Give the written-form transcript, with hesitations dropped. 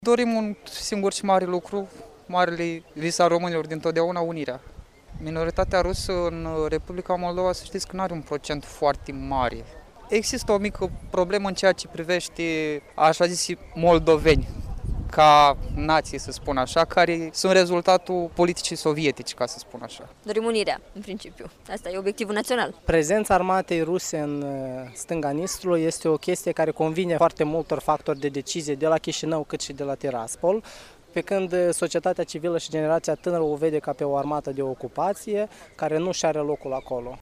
Dorim un singur și mare lucru, marele vis al românilor dintotdeauna, unirea. Minoritatea rusă în Republica Moldova, să știți că nu are un procent foarte mare. Există o mică problemă în ceea ce privește, așa zis, moldoveni, ca nație, să spun așa, care sunt rezultatul politicii sovietice, ca să spun așa. Dorim unirea, în principiu. Asta e obiectivul național. Prezența armatei ruse în stânga Nistrului este o chestie care convine foarte multor factori de decizie de la Chișinău cât și de la Tiraspol, pe când societatea civilă și generația tânără o vede ca pe o armată de ocupație care nu și are locul acolo.